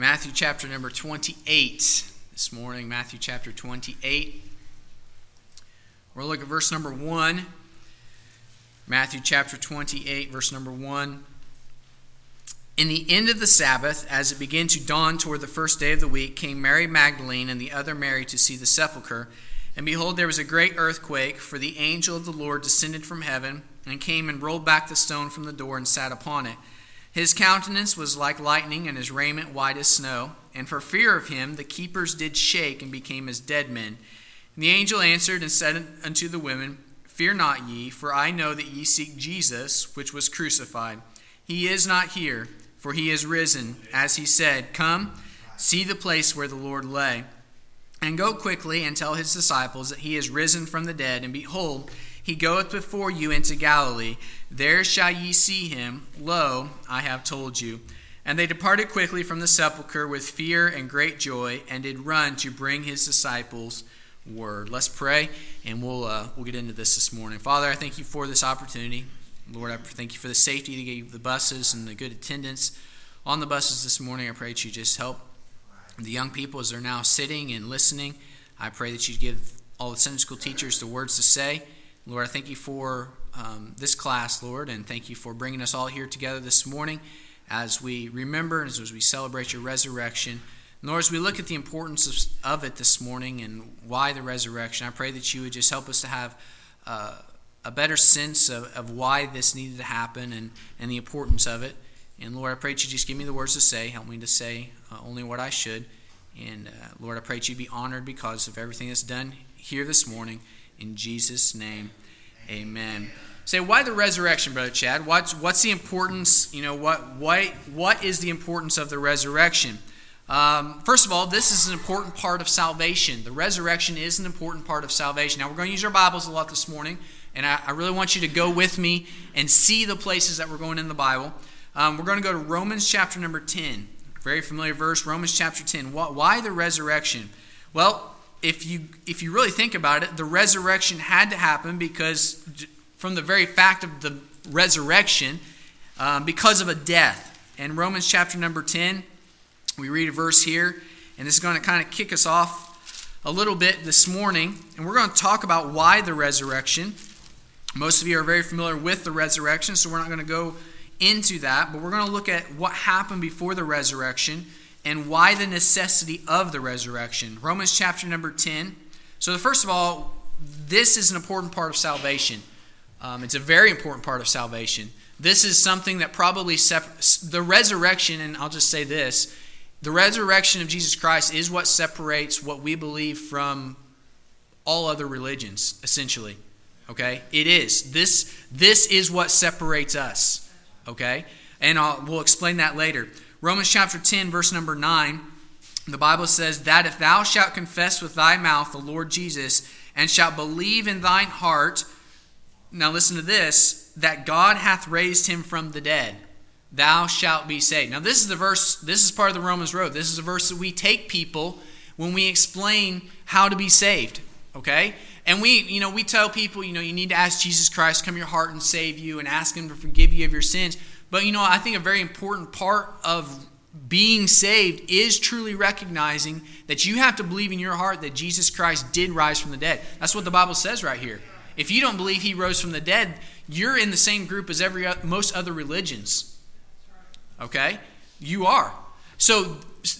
Matthew chapter number 28 this morning. Matthew chapter 28. We're looking at verse number 1. Matthew chapter 28, verse number 1. In the end of the Sabbath, as it began to dawn toward the first day of the week, came Mary Magdalene and the other Mary to see the sepulchre. And behold, there was a great earthquake, for the angel of the Lord descended from heaven, and came and rolled back the stone from the door and sat upon it. His countenance was like lightning, and his raiment white as snow. And for fear of him, the keepers did shake and became as dead men. And the angel answered and said unto the women, Fear not ye, for I know that ye seek Jesus, which was crucified. He is not here, for he is risen, as he said. Come, see the place where the Lord lay. And go quickly and tell his disciples that he is risen from the dead. And behold, he goeth before you into Galilee. There shall ye see him. Lo, I have told you. And they departed quickly from the sepulchre with fear and great joy, and did run to bring his disciples word. Let's pray, and we'll get into this morning. Father, I thank you for this opportunity. Lord, I thank you for the safety that you gave the buses and the good attendance on the buses this morning. I pray that you just help the young people as they're now sitting and listening. I pray that you give all the Sunday school teachers the words to say. Lord, I thank you for this class, Lord, and thank you for bringing us all here together this morning as we remember and as we celebrate your resurrection. Lord, as we look at the importance of it this morning and why the resurrection, I pray that you would just help us to have a better sense of why this needed to happen and the importance of it. And Lord, I pray that you just give me the words to say. Help me to say only what I should. And Lord, I pray that you be honored because of everything that's done here this morning. In Jesus' name, amen. Say, why the resurrection, Brother Chad? What's the importance? You know, what is the importance of the resurrection? First of all, this is an important part of salvation. The resurrection is an important part of salvation. Now, we're going to use our Bibles a lot this morning, and I really want you to go with me and see the places that we're going in the Bible. We're going to go to Romans chapter number 10. Very familiar verse, Romans chapter 10. Why the resurrection? Well, if you really think about it, the resurrection had to happen because from the very fact of the resurrection, because of a death. And Romans chapter number 10, we read a verse here, and this is going to kind of kick us off a little bit this morning. And we're going to talk about why the resurrection. Most of you are very familiar with the resurrection, so we're not going to go into that, but we're going to look at what happened before the resurrection and why the necessity of the resurrection. Romans chapter number 10. So first of all, this is an important part of salvation. It's a very important part of salvation. This is something that probably the resurrection, and I'll just say this, the resurrection of Jesus Christ is what separates what we believe from all other religions, essentially. Okay? It is. This is what separates us. Okay? And we'll explain that later. Romans chapter 10, verse number 9, the Bible says, that if thou shalt confess with thy mouth the Lord Jesus, and shalt believe in thine heart, now listen to this, that God hath raised him from the dead, thou shalt be saved. Now this is the verse, this is part of the Romans Road. This is a verse that we take people when we explain how to be saved. Okay? And we tell people, you need to ask Jesus Christ come your heart and save you and ask him to forgive you of your sins. But I think a very important part of being saved is truly recognizing that you have to believe in your heart that Jesus Christ did rise from the dead. That's what the Bible says right here. If you don't believe he rose from the dead, you're in the same group as most other religions. Okay? You are. So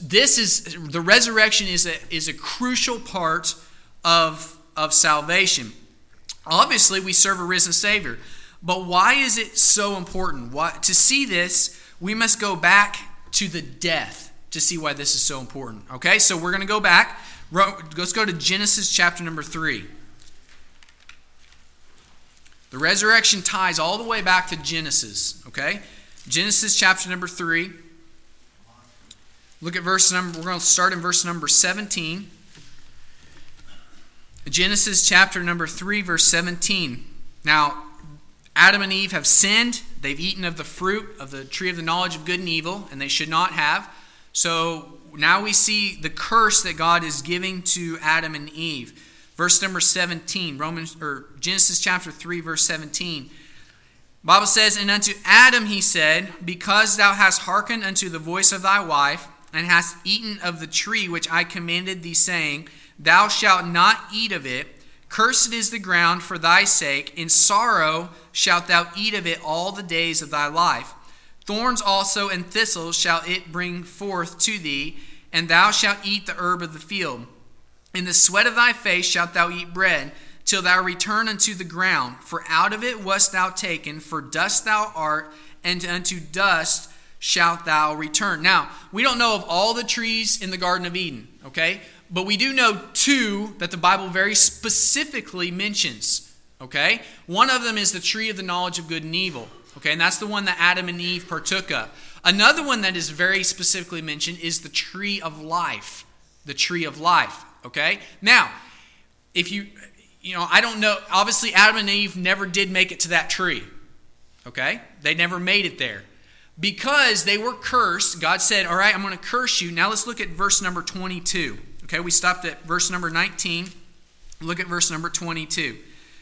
the resurrection is a crucial part of salvation. Obviously, we serve a risen Savior. But why is it so important? To see this, we must go back to the death to see why this is so important. Okay, so we're going to go back. Let's go to Genesis chapter number 3. The resurrection ties all the way back to Genesis. Okay, Genesis chapter number 3. Look at we're going to start in verse number 17. Genesis chapter number 3, verse 17. Now, Adam and Eve have sinned. They've eaten of the fruit of the tree of the knowledge of good and evil, and they should not have. So now we see the curse that God is giving to Adam and Eve. Verse number 17, Genesis chapter 3, verse 17. Bible says, And unto Adam he said, Because thou hast hearkened unto the voice of thy wife, and hast eaten of the tree which I commanded thee, saying, Thou shalt not eat of it, cursed is the ground for thy sake, in sorrow shalt thou eat of it all the days of thy life. Thorns also and thistles shall it bring forth to thee, and thou shalt eat the herb of the field. In the sweat of thy face shalt thou eat bread, till thou return unto the ground. For out of it wast thou taken, for dust thou art, and unto dust shalt thou return. Now, we don't know of all the trees in the Garden of Eden, okay? But we do know two that the Bible very specifically mentions, okay? One of them is the tree of the knowledge of good and evil, okay? And that's the one that Adam and Eve partook of. Another one that is very specifically mentioned is the tree of life. The tree of life, okay? Now, if I don't know, obviously Adam and Eve never did make it to that tree, okay? They never made it there. Because they were cursed, God said, all right, I'm going to curse you. Now let's look at verse number 22. Okay, we stopped at verse number 19. Look at verse number 22.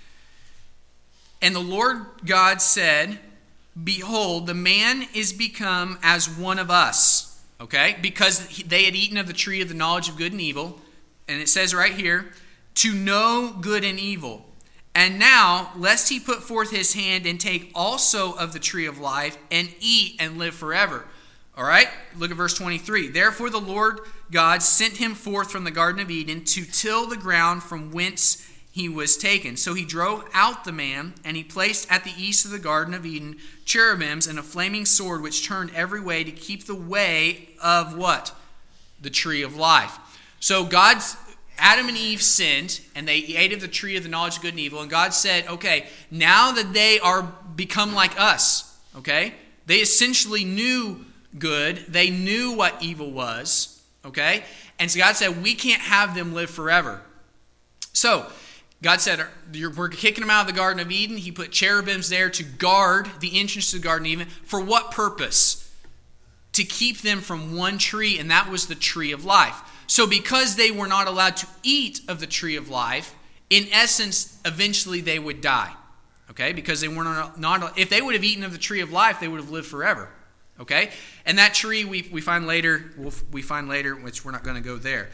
And the Lord God said, Behold, the man is become as one of us. Okay, because they had eaten of the tree of the knowledge of good and evil. And it says right here, to know good and evil. And now, lest he put forth his hand and take also of the tree of life and eat and live forever. All right, look at verse 23. Therefore the Lord God sent him forth from the Garden of Eden to till the ground from whence he was taken. So he drove out the man, and he placed at the east of the Garden of Eden cherubims and a flaming sword which turned every way to keep the way of what? The tree of life. So Adam and Eve sinned, and they ate of the tree of the knowledge of good and evil, and God said, okay, now that they are become like us, okay, they essentially knew good, they knew what evil was, okay, and so God said, we can't have them live forever. So, God said, we're kicking them out of the Garden of Eden. He put cherubims there to guard the entrance to the Garden of Eden. For what purpose? To keep them from one tree, and that was the tree of life. So because they were not allowed to eat of the tree of life, in essence, eventually they would die. Okay? Because they were not if they would have eaten of the tree of life, they would have lived forever. Okay? And that tree we find later, which we're not going to go there.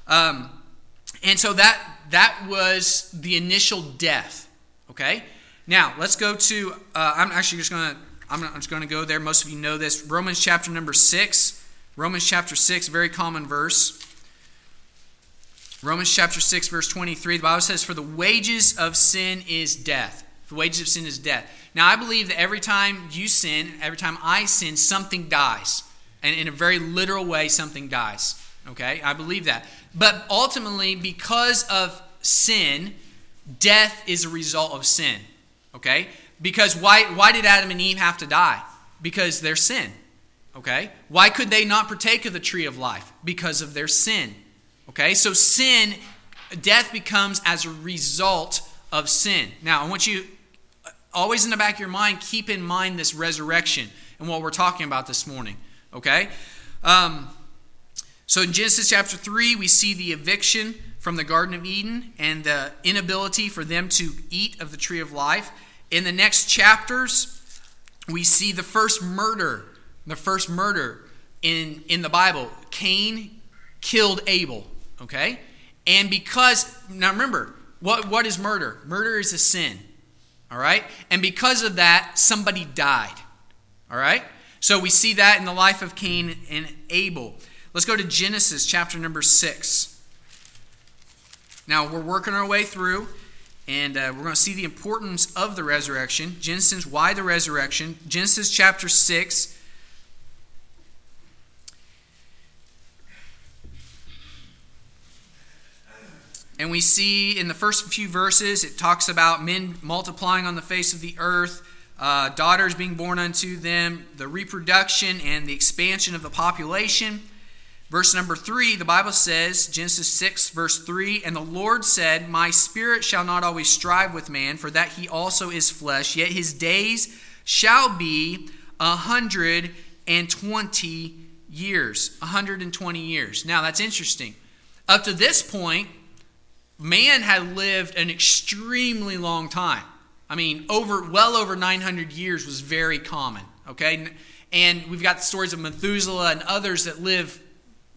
And so that was the initial death. Okay? Now, let's go to, I'm just going to go there. Most of you know this. Romans chapter number 6. Romans chapter 6, very common verse. Romans chapter 6, verse 23. The Bible says, for the wages of sin is death. The wages of sin is death. Now, I believe that every time you sin, every time I sin, something dies. And in a very literal way, something dies. Okay? I believe that. But ultimately, because of sin, death is a result of sin. Okay? Because why did Adam and Eve have to die? Because their sin. Okay? Why could they not partake of the tree of life? Because of their sin. Okay? So sin, death becomes as a result of sin. Now, I want you, always in the back of your mind, keep in mind this resurrection and what we're talking about this morning. Okay? So in Genesis chapter 3, we see the eviction from the Garden of Eden and the inability for them to eat of the tree of life. In the next chapters, we see the first murder in the Bible. Cain killed Abel, okay? And now remember, what is murder? Murder is a sin, all right? And because of that, somebody died, all right? So we see that in the life of Cain and Abel. Let's go to Genesis chapter number 6. Now, we're working our way through, and we're going to see the importance of the resurrection. Genesis, why the resurrection? Genesis chapter 6. And we see in the first few verses, it talks about men multiplying on the face of the earth, daughters being born unto them, the reproduction and the expansion of the population. Verse number 3, the Bible says, Genesis 6, verse 3, and the Lord said, my spirit shall not always strive with man, for that he also is flesh, yet his days shall be 120 years. 120 years. Now, that's interesting. Up to this point, man had lived an extremely long time. I mean, well over 900 years was very common, okay? And we've got the stories of Methuselah and others that live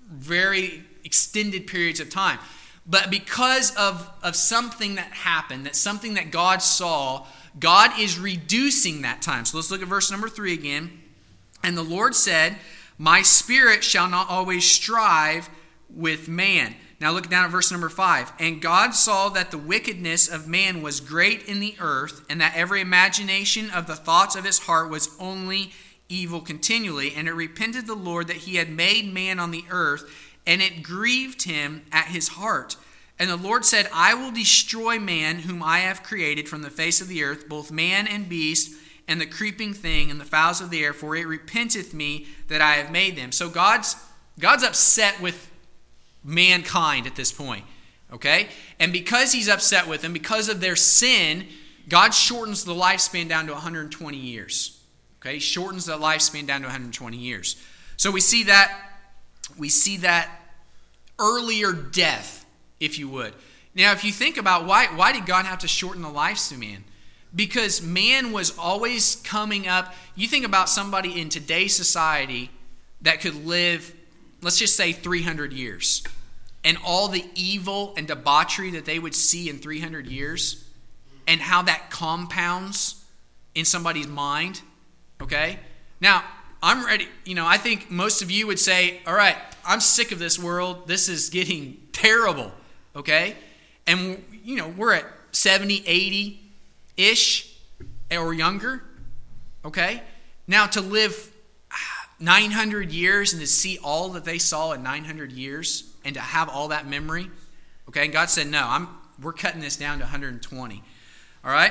very extended periods of time. But because of something that happened, that something that God saw, God is reducing that time. So let's look at verse number 3 again. And the Lord said, my spirit shall not always strive with man. Now look down at verse number 5. And God saw that the wickedness of man was great in the earth, and that every imagination of the thoughts of his heart was only evil continually. And it repented the Lord that he had made man on the earth, and it grieved him at his heart. And the Lord said, I will destroy man whom I have created from the face of the earth, both man and beast, and the creeping thing, and the fowls of the air, for it repenteth me that I have made them. So God's upset with mankind at this point, okay? And because he's upset with them, because of their sin, God shortens the lifespan down to 120 years. Okay, he shortens the lifespan down to 120 years. So we see that earlier death, if you would. Now, if you think about why did God have to shorten the lifespan? Because man was always coming up. You think about somebody in today's society that could live, let's just say 300 years. And all the evil and debauchery that they would see in 300 years. And how that compounds in somebody's mind. Okay? Now, I'm ready. I think most of you would say, all right, I'm sick of this world. This is getting terrible. Okay? And, we're at 70, 80-ish or younger. Okay? Now, to live 900 years and to see all that they saw in 900 years and to have all that memory. Okay? And God said, no, we're cutting this down to 120. All right?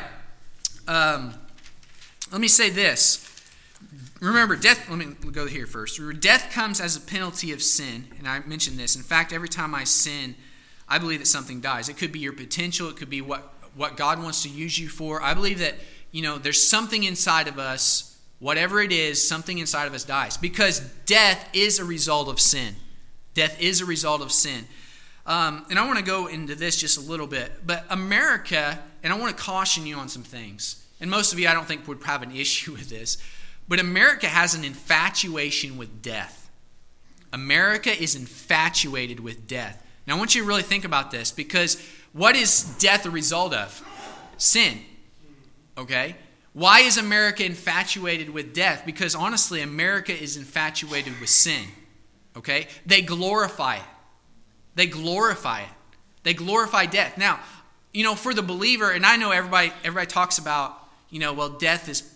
Let me say this. Remember, death, let me go here first. Death comes as a penalty of sin, and I mentioned this. In fact, every time I sin, I believe that something dies. It could be your potential. It could be what God wants to use you for. I believe that, there's something inside of us, whatever it is, something inside of us dies. Because death is a result of sin. Death is a result of sin. And I want to go into this just a little bit. But America, and I want to caution you on some things. And most of you, I don't think, would have an issue with this. But America has an infatuation with death. America is infatuated with death. Now, I want you to really think about this, because what is death a result of? Sin. Okay? Why is America infatuated with death? Because honestly, America is infatuated with sin. Okay? They glorify it. They glorify it. They glorify death. Now, for the believer, and I know everybody talks about, death is,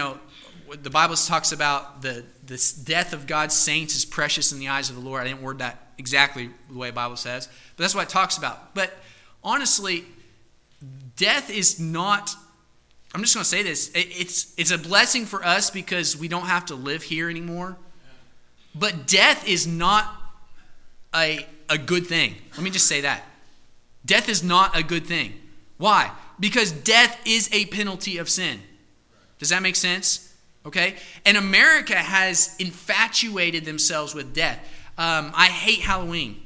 the Bible talks about this death of God's saints is precious in the eyes of the Lord. I didn't word that exactly the way the Bible says, but that's what it talks about. But honestly, death is not, I'm just going to say this, it's a blessing for us because we don't have to live here anymore. But death is not a good thing. Let me just say that. Death is not a good thing. Why? Because death is a penalty of sin. Does that make sense? Okay? And America has infatuated themselves with death. I hate Halloween.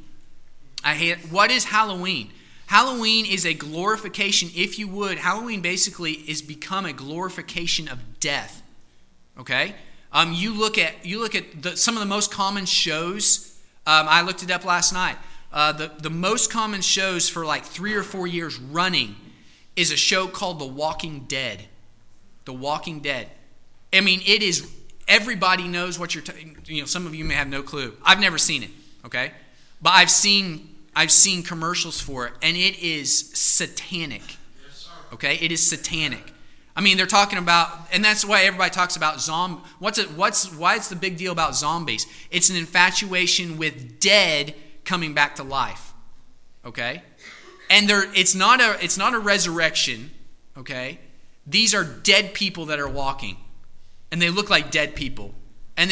What is Halloween? Halloween is a glorification, if you would. Halloween basically is become a glorification of death. Okay? You look at some of the most common shows. I looked it up last night. The most common shows for like 3 or 4 years running is a show called The Walking Dead. The Walking Dead. I mean, it is, everybody knows what you're, some of you may have no clue. I've never seen it, okay? But I've seen commercials for it, and it is satanic, okay? It is satanic. I mean, they're talking about, and that's why everybody talks about why it's the big deal about zombies? It's an infatuation with dead coming back to life, okay? And it's not a resurrection, okay? These are dead people that are walking. And they look like dead people. And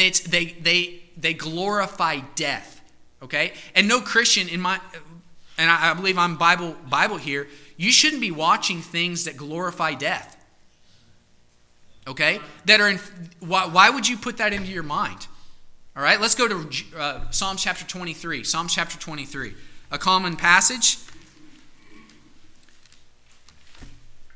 they glorify death. Okay? And no Christian and I believe I'm Bible here, you shouldn't be watching things that glorify death. Okay? Why would you put that into your mind? All right? Let's go to Psalm chapter 23. Psalm chapter 23. A common passage.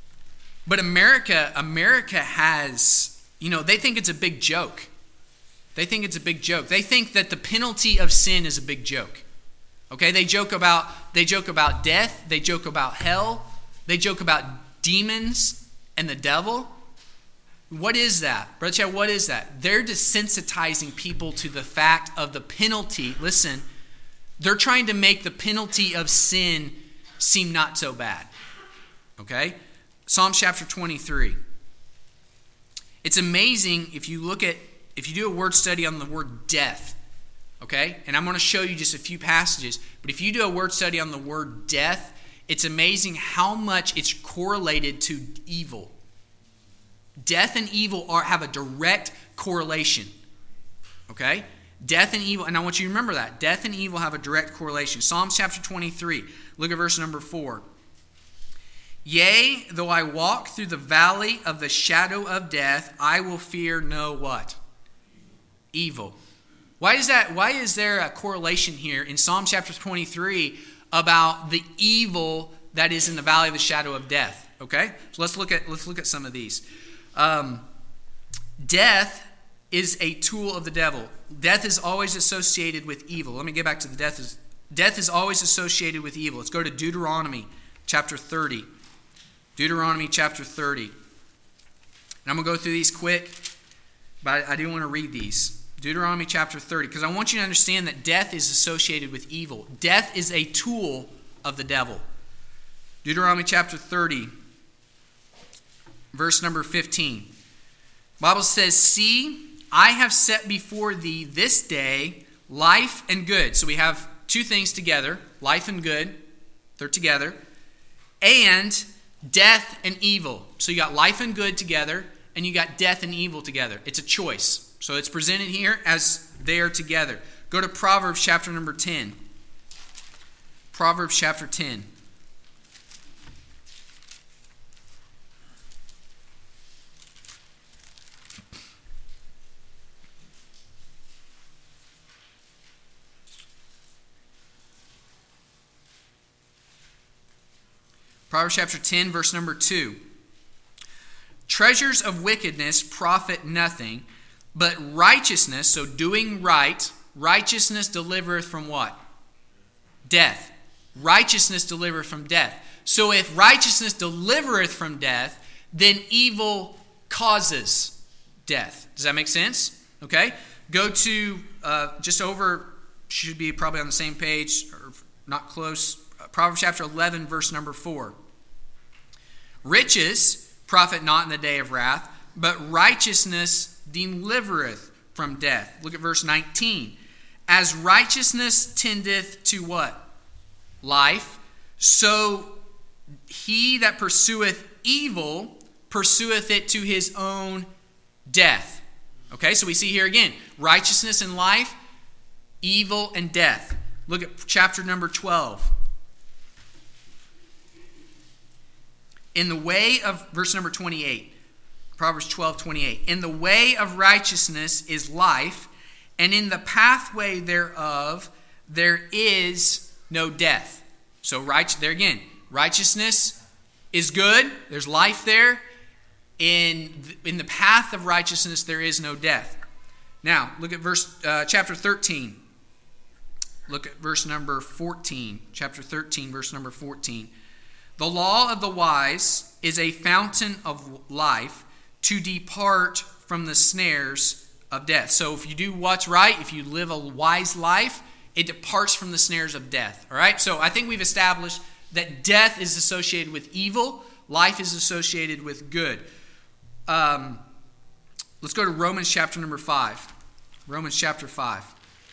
But America has, they think it's a big joke. They think it's a big joke. They think that the penalty of sin is a big joke. Okay, they joke about death, they joke about hell, they joke about demons and the devil. What is that? Brother Chad, what is that? They're desensitizing people to the fact of the penalty. Listen, they're trying to make the penalty of sin seem not so bad. Okay? Psalm chapter 23. It's amazing if you do a word study on the word death. Okay? And I'm going to show you just a few passages. But if you do a word study on the word death, it's amazing how much it's correlated to evil. Death and evil have a direct correlation. Okay? Death and evil, and I want you to remember that. Death and evil have a direct correlation. Psalms chapter 23, look at verse number 4. Yea, though I walk through the valley of the shadow of death, I will fear no what? Evil. Why is that? Why is there a correlation here in Psalm chapter 23 about the evil that is in the valley of the shadow of death? Okay? So let's look at some of these. Death is a tool of the devil. Death is always associated with evil. Let me get back to the death. Death is always associated with evil. Let's go to Deuteronomy chapter 30. Deuteronomy chapter 30. And I'm going to go through these quick, but I do want to read these. Deuteronomy chapter 30, because I want you to understand that death is associated with evil. Death is a tool of the devil. Deuteronomy chapter 30, verse number 15. The Bible says, see, I have set before thee this day life and good. So we have two things together, life and good. They're together. And death and evil. So you got life and good together, and you got death and evil together. It's a choice. So it's presented here as they are together. Go to Proverbs chapter number 10. Proverbs chapter 10. Proverbs chapter 10, verse number 2. Treasures of wickedness profit nothing, but righteousness, so doing right, righteousness delivereth from what? Death. Righteousness delivereth from death. So if righteousness delivereth from death, then evil causes death. Does that make sense? Okay. Go to just over, should be probably on the same page, or not close, Proverbs chapter 11, verse number 4. Riches profit not in the day of wrath, but righteousness delivereth from death. Look at verse 19. As righteousness tendeth to what? Life. So he that pursueth evil pursueth it to his own death. Okay, so we see here again, righteousness and life, evil and death. Look at chapter number 12. In the way of, verse number 28, Proverbs 12:28. In the way of righteousness is life, and in the pathway thereof there is no death. So there again, righteousness is good. There's life there. In the path of righteousness there is no death. Now look at chapter 13. Look at verse number 14. Chapter 13, verse number 14. The law of the wise is a fountain of life, to depart from the snares of death. So if you do what's right, if you live a wise life, it departs from the snares of death. All right? So I think we've established that death is associated with evil, life is associated with good. Let's go to Romans chapter number 5. Romans chapter 5.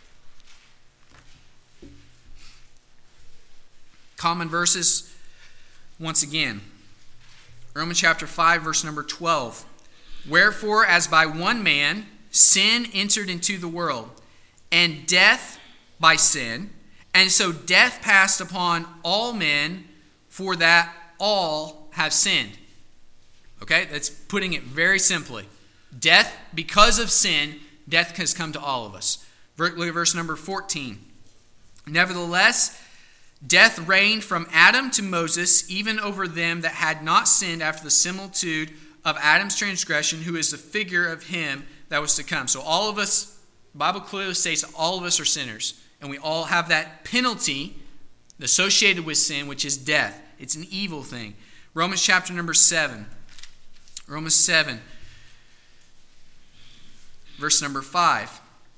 Common verses once again. Romans chapter 5, verse number 12. Wherefore, as by one man sin entered into the world, and death by sin, and so death passed upon all men, for that all have sinned. Okay, that's putting it very simply. Death, because of sin, death has come to all of us. Look at verse number 14. Nevertheless, death reigned from Adam to Moses, even over them that had not sinned after the similitude of Adam's transgression, who is the figure of him that was to come. So all of us The Bible clearly states all of us are sinners, and we all have that penalty associated with sin, which is death. It's an evil thing. Romans chapter number 7. Romans 7, verse number 5.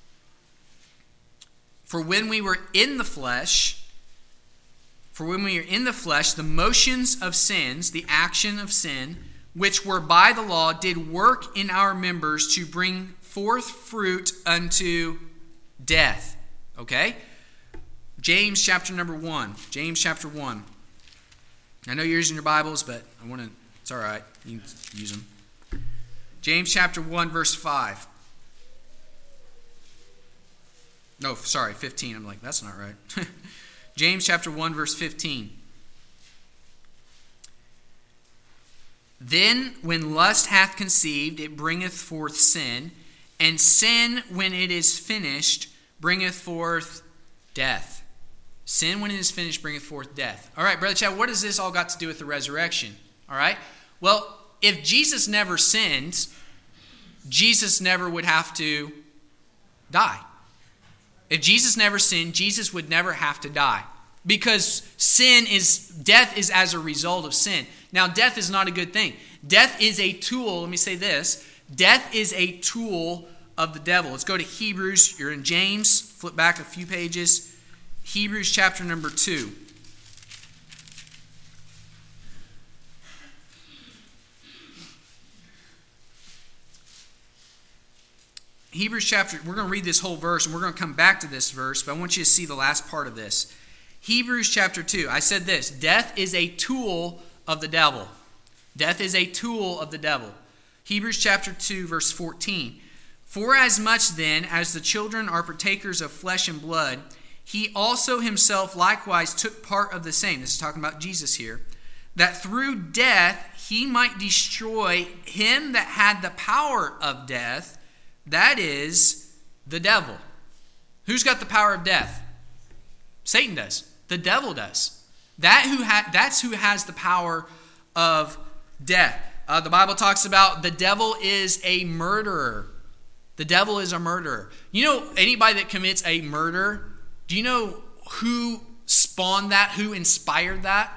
For when we were in the flesh, the motions of sins, the action of sin, which were by the law, did work in our members to bring forth fruit unto death. Okay? James chapter number 1. James chapter 1. I know you're using your Bibles, but it's all right. You can use them. James chapter 1, verse 5. No, sorry, 15. I'm like, that's not right. James chapter 1, verse 15. Then when lust hath conceived, it bringeth forth sin, and sin, when it is finished, bringeth forth death. Sin, when it is finished, bringeth forth death. All right, Brother Chad, what does this all got to do with the resurrection? All right? Well, if Jesus never sinned, Jesus never would have to die. If Jesus never sinned, Jesus would never have to die. Because death is as a result of sin. Now, death is not a good thing. Death is a tool. Let me say this. Death is a tool of the devil. Let's go to Hebrews. You're in James. Flip back a few pages. Hebrews chapter number 2. Hebrews chapter, we're going to read this whole verse, and we're going to come back to this verse, but I want you to see the last part of this. Hebrews chapter 2. I said this, death is a tool of the devil. Death is a tool of the devil. Hebrews chapter 2, verse 14. For as much then as the children are partakers of flesh and blood, he also himself likewise took part of the same. This is talking about Jesus here. That through death he might destroy him that had the power of death, that is, the devil. Who's got the power of death? Satan does. The devil does. That's who has the power of death. The Bible talks about the devil is a murderer. The devil is a murderer. You know, anybody that commits a murder, do you know who spawned that? Who inspired that?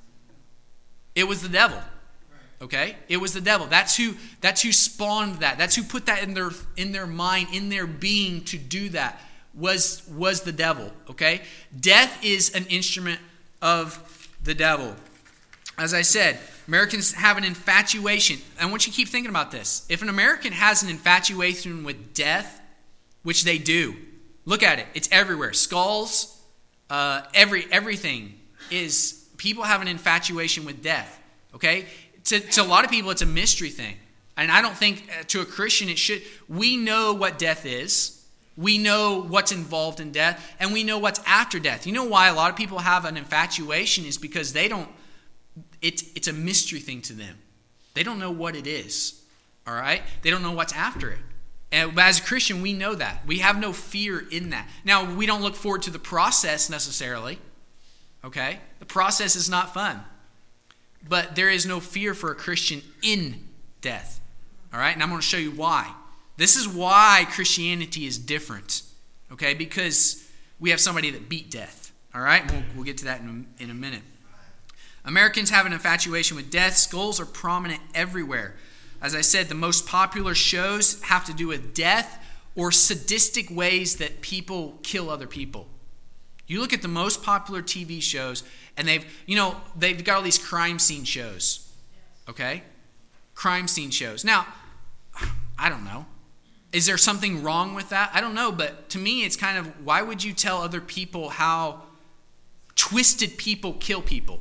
It was the devil. Okay? It was the devil. That's who spawned that. That's who put that in their mind, in their being to do that. Was the devil. Okay? Death is an instrument of the devil. As I said, Americans have an infatuation. I want you to keep thinking about this. If an American has an infatuation with death, which they do, look at it. It's everywhere. Skulls, everything is, people have an infatuation with death. Okay? To a lot of people, it's a mystery thing. And I don't think to a Christian it should. We know what death is. We know what's involved in death. And we know what's after death. You know why a lot of people have an infatuation is because they don't, it's a mystery thing to them. They don't know what it is. All right? They don't know what's after it. And as a Christian, we know that. We have no fear in that. Now, we don't look forward to the process necessarily. Okay? The process is not fun. But there is no fear for a Christian in death. All right? And I'm going to show you why. This is why Christianity is different. Okay? Because we have somebody that beat death. All right? We'll get to that in a minute. Americans have an infatuation with death. Skulls are prominent everywhere. As I said, the most popular shows have to do with death or sadistic ways that people kill other people. You look at the most popular TV shows, and they've got all these crime scene shows. Okay? Crime scene shows. Now, I don't know. Is there something wrong with that? I don't know, but to me it's kind of, why would you tell other people how twisted people kill people?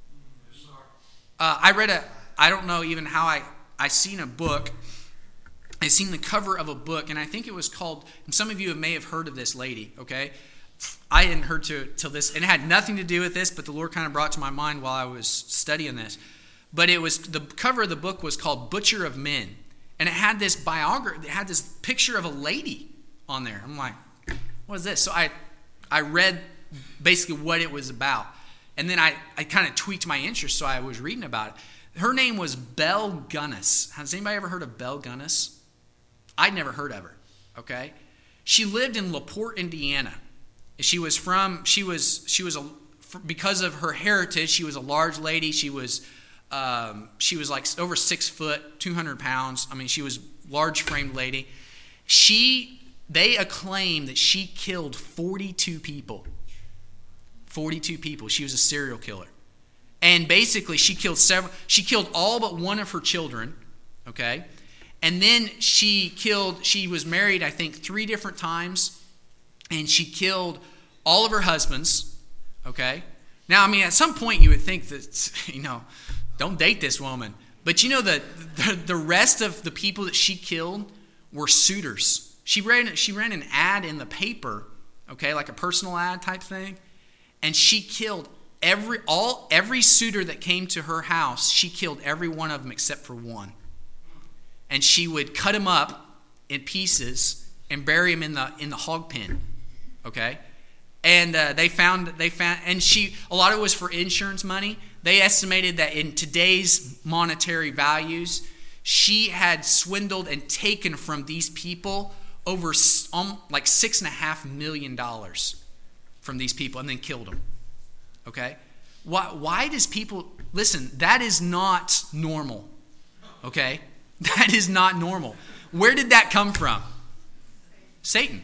I don't know even how I seen a book. I seen the cover of a book, and I think it was called, and some of you may have heard of this lady, okay? I hadn't heard till this, and it had nothing to do with this, but the Lord kind of brought it to my mind while I was studying this. But it was, the cover of the book was called Butcher of Men, and it had this biography, it had this picture of a lady on there. I'm like, what is this? So I read basically what it was about, and then I kind of tweaked my interest, so I was reading about it. Her name was Belle Gunness. Has anybody ever heard of Belle Gunness? I'd never heard of her, okay? She lived in LaPorte, Indiana. Because of her heritage, she was a large lady. She was like over 6 foot, 200 pounds. I mean, she was large framed lady. They acclaim that she killed 42 people. 42 people. She was a serial killer. And basically she killed all but one of her children, okay? And then she was married, I think, 3 different times, and she killed all of her husbands, okay? Now, I mean, at some point you would think that, don't date this woman. But the rest of the people that she killed were suitors. She ran an ad in the paper, okay, like a personal ad type thing, and she killed every suitor that came to her house. She killed every one of them except for one. And she would cut him up in pieces and bury him in the hog pen, okay? And they found, and a lot of it was for insurance money. They estimated that in today's monetary values, she had swindled and taken from these people over like $6.5 million from these people, and then killed them. Okay? Why does people listen? That is not normal. Okay? That is not normal. Where did that come from? Satan.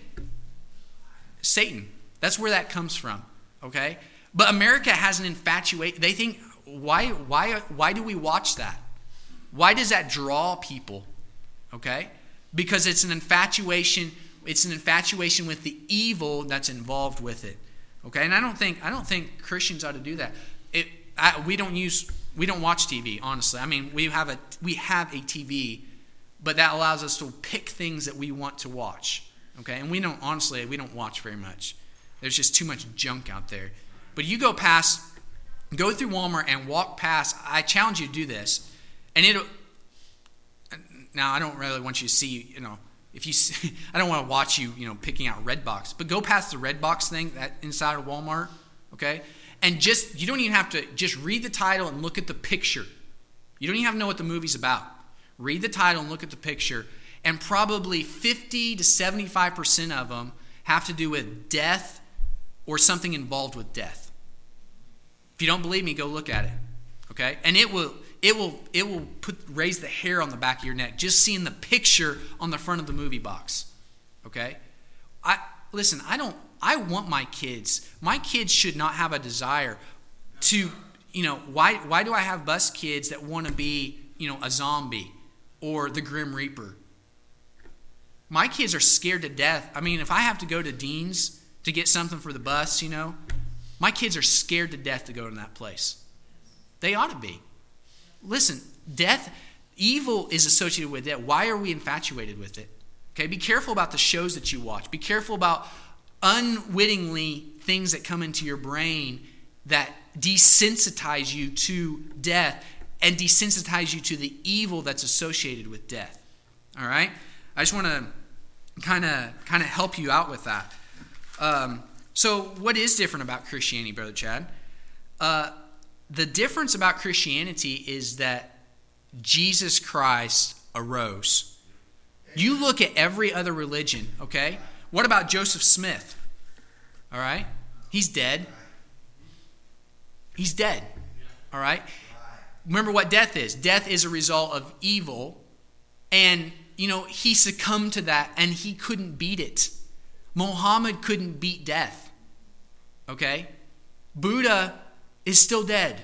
That's where that comes from. Okay? But America has an infatuation. They think, why do we watch that? Why does that draw people? Okay? Because it's an infatuation. It's an infatuation with the evil that's involved with it. Okay? And I don't think Christians ought to do that. We don't watch TV, honestly. I mean, we have a TV, but that allows us to pick things that we want to watch. Okay? And we don't watch very much. There's just too much junk out there. But you go through Walmart and walk past. I challenge you to do this. And now I don't really want you to see, if you see, I don't want to watch you, picking out Redbox. But go past the Redbox thing that inside of Walmart, okay? And you don't even have to just read the title and look at the picture. You don't even have to know what the movie's about. Read the title and look at the picture. And probably 50 to 75% of them have to do with death or something involved with death. If you don't believe me, go look at it. Okay? And it will raise the hair on the back of your neck just seeing the picture on the front of the movie box. Okay? I want my kids. My kids should not have a desire to, why do I have bus kids that want to be, a zombie or the Grim Reaper? My kids are scared to death. I mean, if I have to go to Dean's to get something for the bus, my kids are scared to death to go to that place. They ought to be. Listen, evil is associated with death. Why are we infatuated with it? Okay, be careful about the shows that you watch. Be careful about unwittingly things that come into your brain that desensitize you to death and desensitize you to the evil that's associated with death. All right? I just want to kind of help you out with that. So what is different about Christianity, Brother Chad? The difference about Christianity is that Jesus Christ arose. You look at every other religion, okay? What about Joseph Smith? All right? He's dead. He's dead. All right? Remember what death is. Death is a result of evil. And, he succumbed to that and he couldn't beat it. Muhammad couldn't beat death. Okay? Buddha is still dead.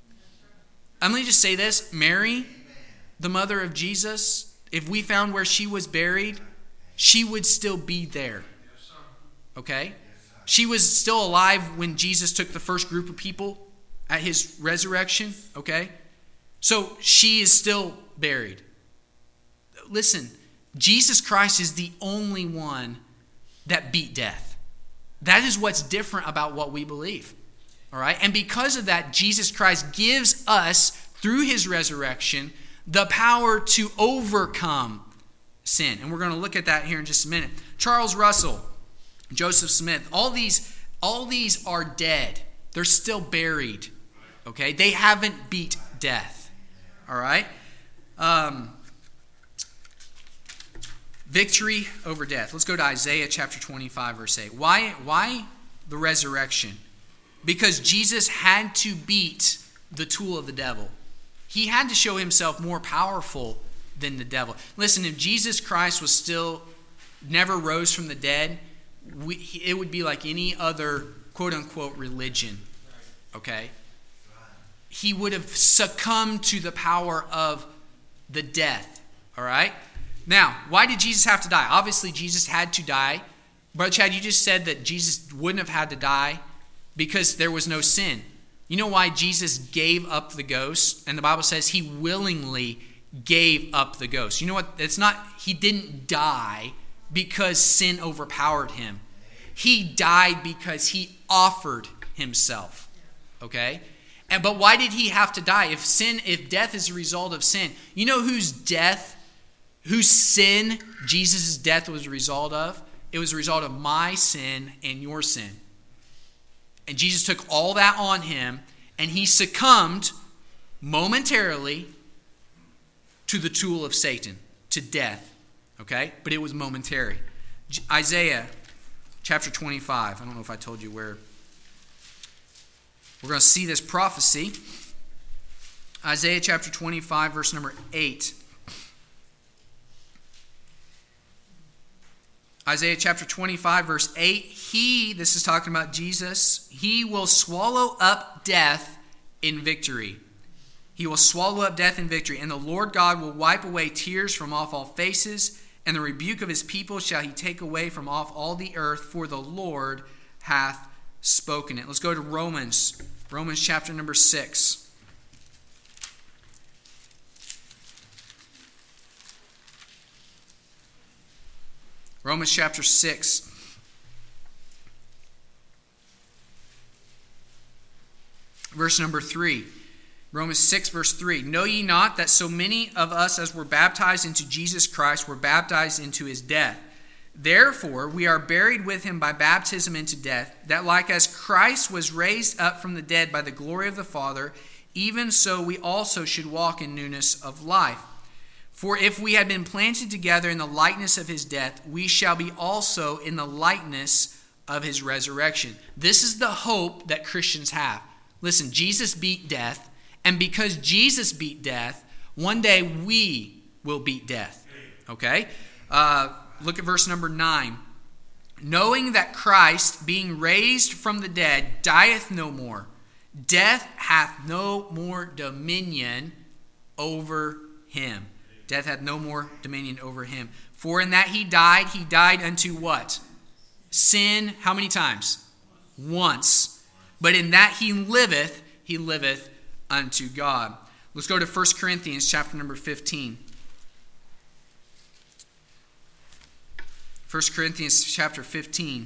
Let me just say this. Mary, the mother of Jesus, if we found where she was buried, she would still be there. Okay? She was still alive when Jesus took the first group of people at his resurrection. Okay? So she is still buried. Listen, Jesus Christ is the only one that beat death. That is what's different about what we believe. All right? And because of that, Jesus Christ gives us, through his resurrection, the power to overcome sin. And we're going to look at that here in just a minute. Charles Russell, Joseph Smith, all these are dead. They're still buried. Okay? They haven't beat death. All right? Victory over death. Let's go to Isaiah chapter 25, verse 8. Why the resurrection? Because Jesus had to beat the tool of the devil. He had to show himself more powerful than the devil. Listen, if Jesus Christ was still never rose from the dead, it would be like any other quote-unquote religion. Okay? He would have succumbed to the power of the death. All right? Now, why did Jesus have to die? Obviously, Jesus had to die. Brother Chad, you just said that Jesus wouldn't have had to die because there was no sin. You know why Jesus gave up the ghost? And the Bible says he willingly gave up the ghost. You know what? It's not, he didn't die because sin overpowered him. He died because he offered himself. Okay? But why did he have to die? If death is a result of sin, you know whose sin Jesus' death was a result of? It was a result of my sin and your sin. And Jesus took all that on him, and he succumbed momentarily to the tool of Satan, to death. Okay? But it was momentary. Isaiah chapter 25. I don't know if I told you where. We're going to see this prophecy. Isaiah chapter 25, verse number 8. Isaiah chapter 25, verse 8. This is talking about Jesus, he will swallow up death in victory. He will swallow up death in victory. And the Lord God will wipe away tears from off all faces, and the rebuke of his people shall he take away from off all the earth, for the Lord hath spoken it. Let's go to Romans chapter number 6. Romans chapter 6. Verse number 3. Romans 6 verse 3. Know ye not that so many of us as were baptized into Jesus Christ were baptized into his death? Therefore we are buried with him by baptism into death, that like as Christ was raised up from the dead by the glory of the Father, even so we also should walk in newness of life. For if we had been planted together in the likeness of his death, we shall be also in the likeness of his resurrection. This is the hope that Christians have. Listen, Jesus beat death, and because Jesus beat death, one day we will beat death. Okay? Look at verse number 9. Knowing that Christ, being raised from the dead, dieth no more. Death hath no more dominion over him. Death hath no more dominion over him. For in that he died unto what? Sin, how many times? Once. But in that he liveth unto God. Let's go to 1 Corinthians chapter number 15. 1 Corinthians chapter 15.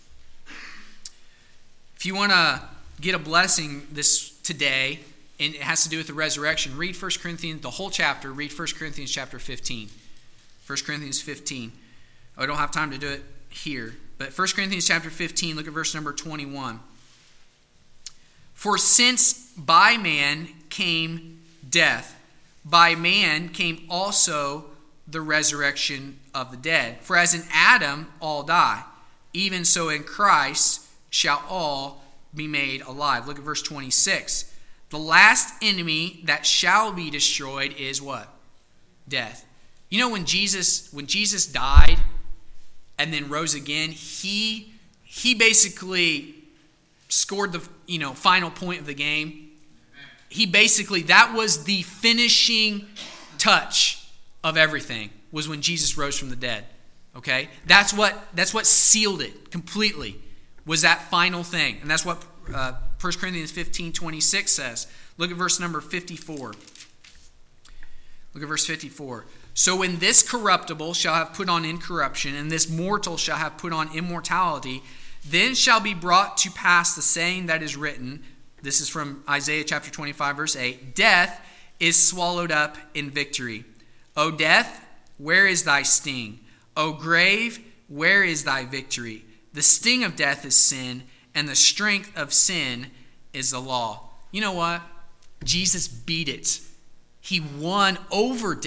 If you want to get a blessing this today, and it has to do with the resurrection, read 1 Corinthians, the whole chapter, read 1 Corinthians chapter 15. 1 Corinthians 15. I don't have time to do it here, but 1 Corinthians chapter 15, look at verse number 21. For since by man came death, by man came also the resurrection of the dead. For as in Adam all die, even so in Christ shall all be made alive. Look at verse 26. The last enemy that shall be destroyed is what? Death. You know, when Jesus died and then rose again, he basically scored the final point of the game. That was the finishing touch of everything, was when Jesus rose from the dead. Okay? That's what sealed it completely, was that final thing. And that's what 1 Corinthians 15:26 says. Look at verse number 54. Look at verse 54. So when this corruptible shall have put on incorruption, and this mortal shall have put on immortality, then shall be brought to pass the saying that is written. This is from Isaiah chapter 25, verse 8. Death is swallowed up in victory. O death, where is thy sting? O grave, where is thy victory? The sting of death is sin, and the strength of sin is the law. You know what? Jesus beat it. He won over death.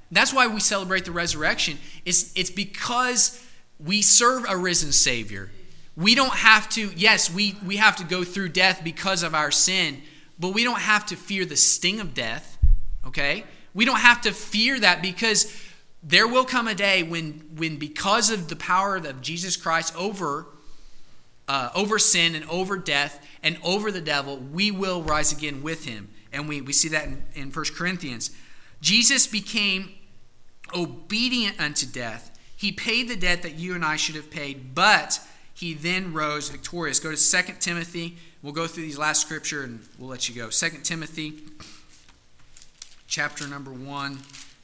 That's why we celebrate the resurrection. It's because we serve a risen Savior. We don't have to, yes, we have to go through death because of our sin, but we don't have to fear the sting of death, okay? We don't have to fear that, because there will come a day when because of the power of Jesus Christ over sin and over death and over the devil, we will rise again with him. And we see that in 1 Corinthians. Jesus became obedient unto death. He paid the debt that you and I should have paid, but he then rose victorious. Go to 2 Timothy. We'll go through these last scripture and we'll let you go. 2 Timothy chapter number 1.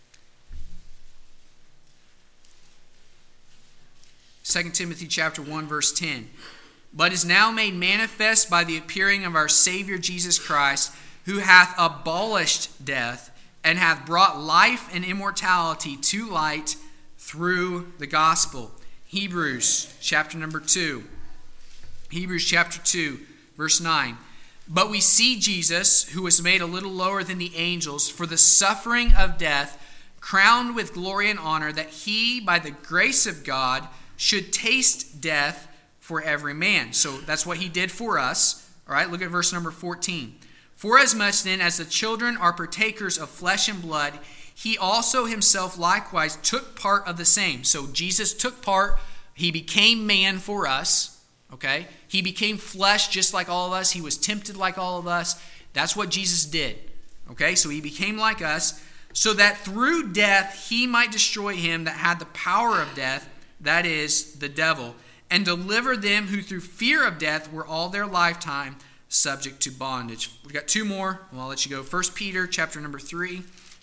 2 Timothy chapter 1 verse 10. But is now made manifest by the appearing of our Savior Jesus Christ, who hath abolished death, and hath brought life and immortality to light through the gospel. Hebrews chapter number 2. Hebrews chapter 2 verse 9. But we see Jesus, who was made a little lower than the angels for the suffering of death, crowned with glory and honor, that he, by the grace of God, should taste death for every man. So that's what he did for us. All right, look at verse number 14. For as much then as the children are partakers of flesh and blood, he also himself likewise took part of the same. So Jesus took part. He became man for us. Okay? He became flesh just like all of us. He was tempted like all of us. That's what Jesus did. Okay? So he became like us, so that through death he might destroy him that had the power of death, that is, the devil, and deliver them who through fear of death were all their lifetime subject to bondage. We've got two more. Well, I'll let you go. 1 Peter chapter number 3.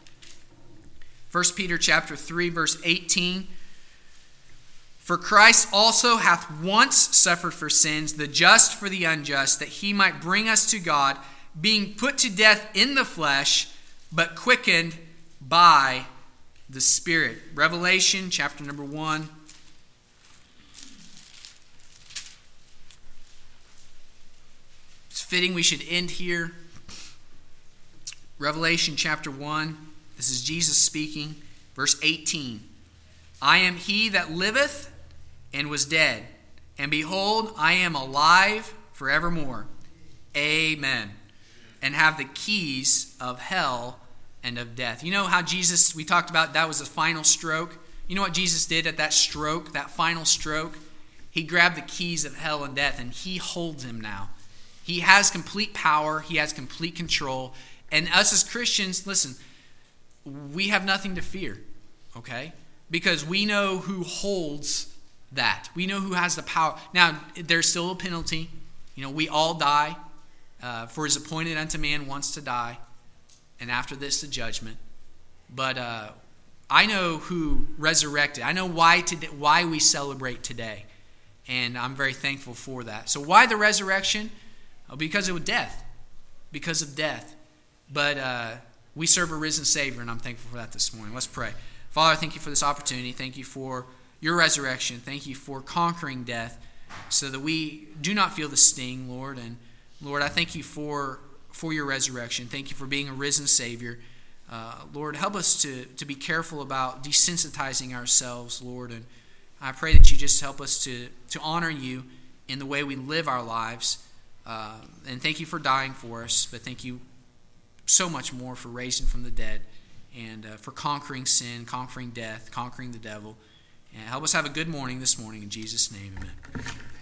1 Peter chapter 3 verse 18. For Christ also hath once suffered for sins, the just for the unjust, that he might bring us to God, being put to death in the flesh, but quickened by the Spirit. Revelation chapter number 1. It's fitting we should end here. Revelation chapter 1. This is Jesus speaking. Verse 18. I am he that liveth and was dead, and behold, I am alive forevermore. Amen. And have the keys of hell and of death. You know how Jesus, we talked about that was the final stroke. You know what Jesus did at that stroke, that final stroke? He grabbed the keys of hell and death, and he holds them now. He has complete power. He has complete control. And us as Christians, listen, we have nothing to fear, okay? Because we know who holds that. We know who has the power. Now, there's still a penalty. You know, we all die. For it is appointed unto man once to die, and after this the judgment. But I know who resurrected. I know why we celebrate today, and I'm very thankful for that. So why the resurrection? Because of death. Because of death. But we serve a risen Savior, and I'm thankful for that this morning. Let's pray. Father, thank you for this opportunity. Thank you for your resurrection. Thank you for conquering death so that we do not feel the sting, Lord. And Lord, I thank you for your resurrection. Thank you for being a risen Savior. Lord, help us to be careful about desensitizing ourselves, Lord. And I pray that you just help us to honor you in the way we live our lives. And thank you for dying for us, but thank you so much more for raising from the dead and for conquering sin, conquering death, conquering the devil. And help us have a good morning this morning. In Jesus' name, amen.